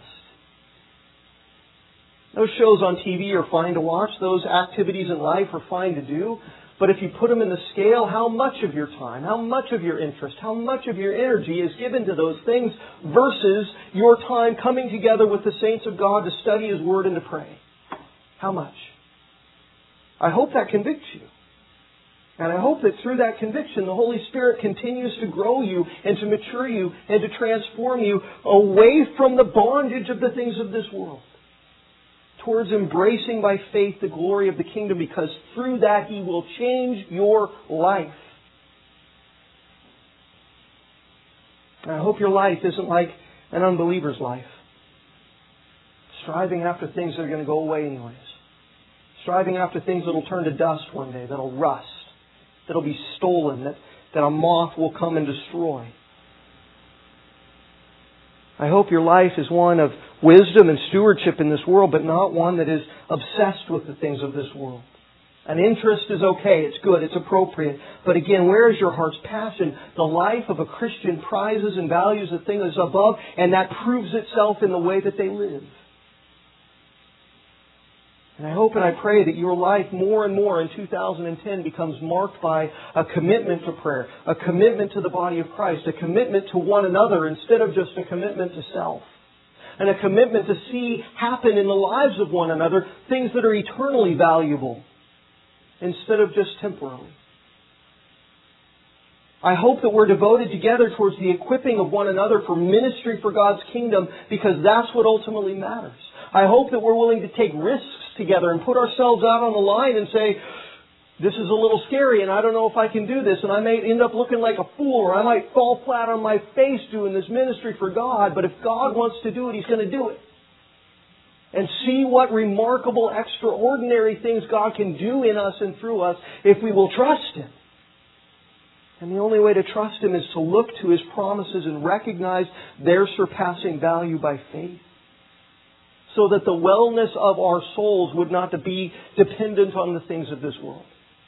Those shows on TV are fine to watch. Those activities in life are fine to do. But if you put them in the scale, how much of your time, how much of your interest, how much of your energy is given to those things versus your time coming together with the saints of God to study His Word and to pray? How much? I hope that convicts you. And I hope that through that conviction, the Holy Spirit continues to grow you and to mature you and to transform you away from the bondage of the things of this world, towards embracing by faith the glory of the kingdom, because through that He will change your life. And I hope your life isn't like an unbeliever's life, striving after things that are going to go away anyways, striving after things that will turn to dust one day, that will rust, that will be stolen, that a moth will come and destroy. I hope your life is one of wisdom and stewardship in this world, but not one that is obsessed with the things of this world. An interest is okay, it's good, it's appropriate. But again, where is your heart's passion? The life of a Christian prizes and values the thing that's above, and that proves itself in the way that they live. And I hope and I pray that your life more and more in 2010 becomes marked by a commitment to prayer, a commitment to the body of Christ, a commitment to one another instead of just a commitment to self, and a commitment to see happen in the lives of one another things that are eternally valuable instead of just temporary. I hope that we're devoted together towards the equipping of one another for ministry for God's kingdom, because that's what ultimately matters. I hope that we're willing to take risks together and put ourselves out on the line and say, this is a little scary and I don't know if I can do this, and I may end up looking like a fool, or I might fall flat on my face doing this ministry for God, but if God wants to do it, He's going to do it. And see what remarkable, extraordinary things God can do in us and through us if we will trust Him. And the only way to trust Him is to look to His promises and recognize their surpassing value by faith, so that the wellness of our souls would not be dependent on the things of this world.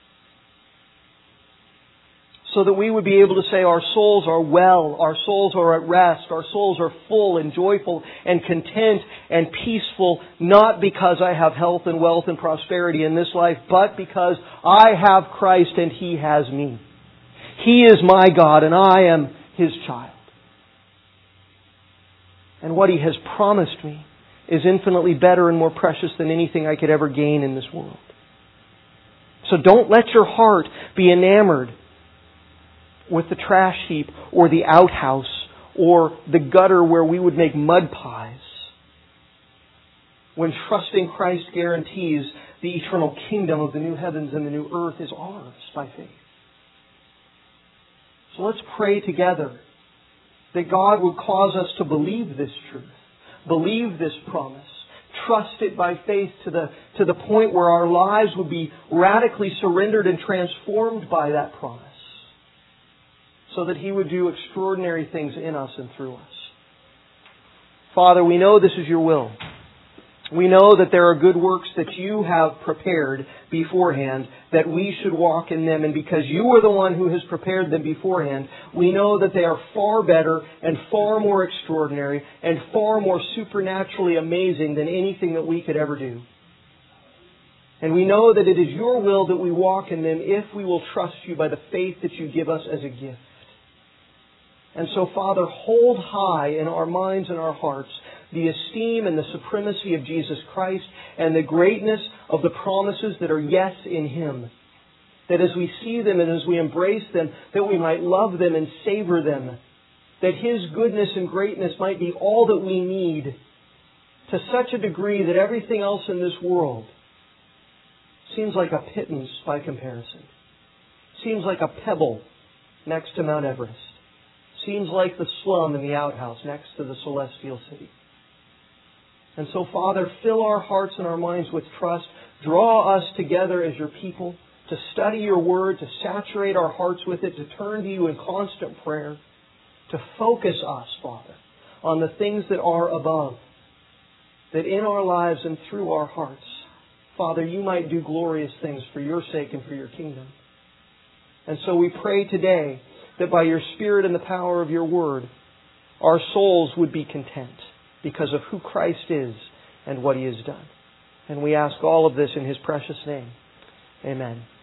So that we would be able to say our souls are well, our souls are at rest, our souls are full and joyful and content and peaceful, not because I have health and wealth and prosperity in this life, but because I have Christ and He has me. He is my God and I am His child. And what He has promised me is infinitely better and more precious than anything I could ever gain in this world. So don't let your heart be enamored with the trash heap or the outhouse or the gutter where we would make mud pies, when trusting Christ guarantees the eternal kingdom of the new heavens and the new earth is ours by faith. So let's pray together that God would cause us to believe this truth, believe this promise, trust it by faith to the point where our lives would be radically surrendered and transformed by that promise, so that He would do extraordinary things in us and through us. Father, we know this is Your will. We know that there are good works that You have prepared beforehand, that we should walk in them. And because You are the one who has prepared them beforehand, we know that they are far better and far more extraordinary and far more supernaturally amazing than anything that we could ever do. And we know that it is Your will that we walk in them if we will trust You by the faith that You give us as a gift. And so, Father, hold high in our minds and our hearts the esteem and the supremacy of Jesus Christ and the greatness of the promises that are yes in Him. That as we see them and as we embrace them, that we might love them and savor them. That His goodness and greatness might be all that we need, to such a degree that everything else in this world seems like a pittance by comparison. Seems like a pebble next to Mount Everest. Seems like the slum in the outhouse next to the celestial city. And so, Father, fill our hearts and our minds with trust. Draw us together as Your people to study Your Word, to saturate our hearts with it, to turn to You in constant prayer, to focus us, Father, on the things that are above, that in our lives and through our hearts, Father, You might do glorious things for Your sake and for Your kingdom. And so we pray today that by Your Spirit and the power of Your Word, our souls would be content because of who Christ is and what He has done. And we ask all of this in His precious name. Amen.